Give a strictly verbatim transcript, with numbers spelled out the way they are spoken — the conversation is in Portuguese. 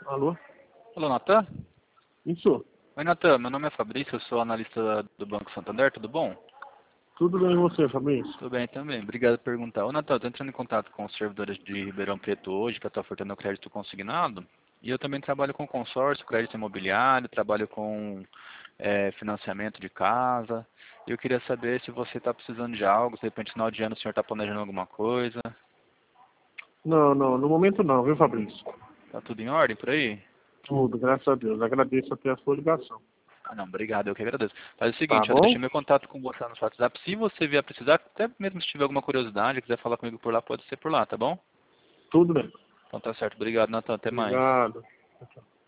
Alô? Alô, Natan? Isso. Oi, Natan. Meu nome é Fabrício, eu sou analista do Banco Santander, tudo bom? Tudo bem com você, Fabrício? Tudo bem também, obrigado por perguntar. Ô, Natan, estou entrando em contato com os servidores de Ribeirão Preto hoje para estar ofertando o crédito consignado. E eu também trabalho com consórcio, crédito imobiliário, trabalho com é, financiamento de casa. Eu queria saber se você está precisando de algo, se de repente no final de ano o senhor está planejando alguma coisa. Não, não, no momento não, viu, Fabrício? Tá tudo em ordem por aí? Tudo, graças a Deus. Agradeço até a sua ligação. Ah, não, obrigado, eu que agradeço. Faz o Tá seguinte, eu bom? deixei meu contato com você no WhatsApp. Se você vier precisar, até mesmo se tiver alguma curiosidade, quiser falar comigo por lá, pode ser por lá, tá bom? Tudo bem. Então tá certo, obrigado, Natan, até mais. Obrigado. Tchau, tchau.